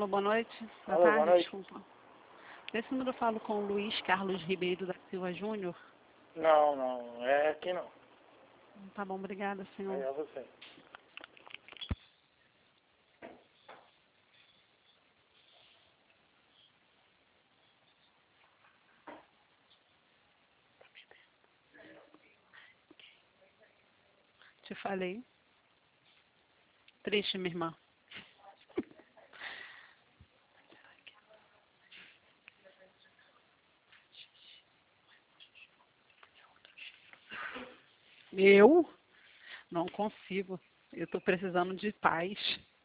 Alô, boa noite. Boa Alô, tarde, boa noite. desculpa. Nesse número eu falo com o Luiz Carlos Ribeiro da Silva Júnior. Não, é aqui não. Tá bom, obrigada, senhor. Aí é você. Te falei. Triste, minha irmã. Eu não consigo. Eu tô precisando de paz.